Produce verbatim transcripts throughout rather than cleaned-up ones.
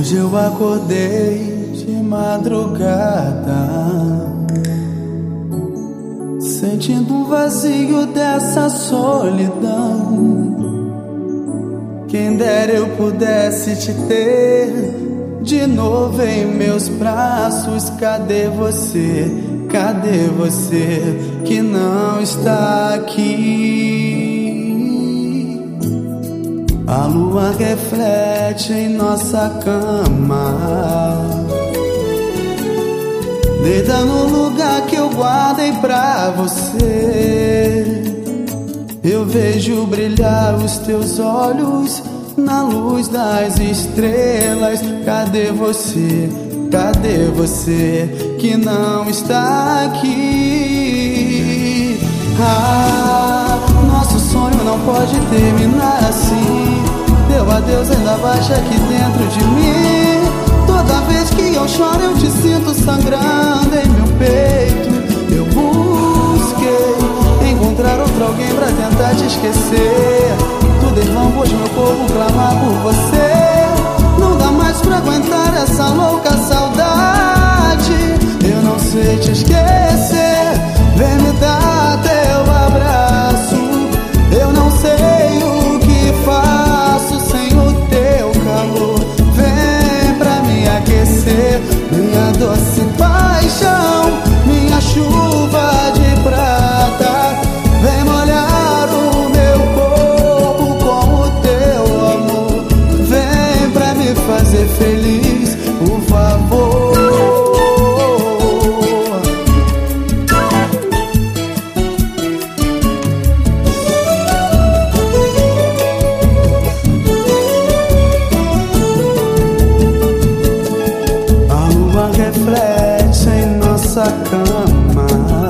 Hoje eu acordei de madrugada, sentindo um vazio dessa solidão. Quem dera eu pudesse te ter de novo em meus braços. Cadê você? Cadê você que não está aqui? A lua reflete em nossa cama, deita no lugar que eu guardei pra você. Eu vejo brilhar os teus olhos na luz das estrelas. Cadê você? Cadê você que não está aqui? Ah, nosso sonho não pode terminar assim. Teu adeus ainda baixa aqui dentro de mim. Toda vez que eu choro eu te sinto sangrando em meu peito. Eu busquei encontrar outro alguém pra tentar te esquecer. Tudo em vão, pois meu povo clama por você. Não dá mais pra aguentar essa louca saudade. Eu não sei te esquecer. Vem me dar teu abraço. Eu não sei o que faço sem o teu calor. Vem pra me aquecer, minha doce paixão, minha chuva de prata. Vem molhar o meu corpo com o teu amor. Vem pra me fazer feliz, por favor. Reflete em nossa cama,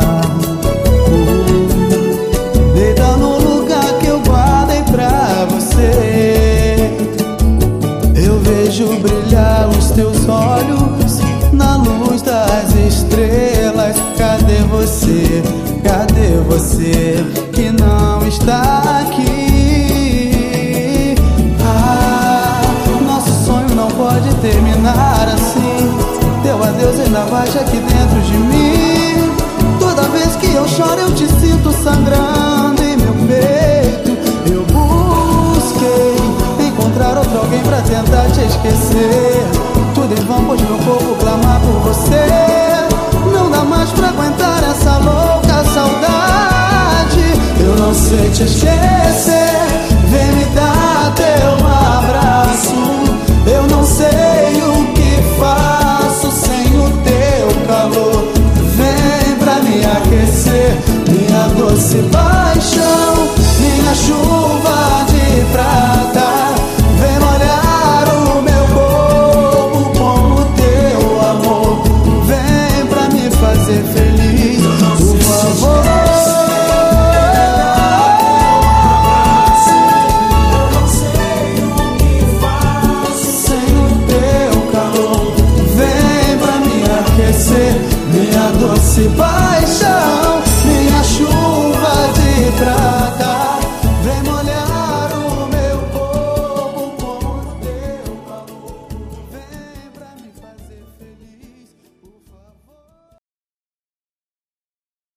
deita no lugar que eu guardei pra você. Eu vejo brilhar os teus olhos na luz das estrelas. Cadê você? Cadê você que não está aqui? Ah, nosso sonho não pode terminar assim. Teu adeus ainda baixa aqui dentro de mim. Toda vez que eu choro eu te sinto sangrando em meu peito. Eu busquei encontrar outro alguém pra tentar te esquecer. Tudo em vão, pois meu povo clama por você. Não dá mais pra aguentar essa louca saudade. Eu não sei te esquecer. Vem me dar teu abraço. Eu não sei o que faço sem o teu calor. Vem pra me aquecer, minha doce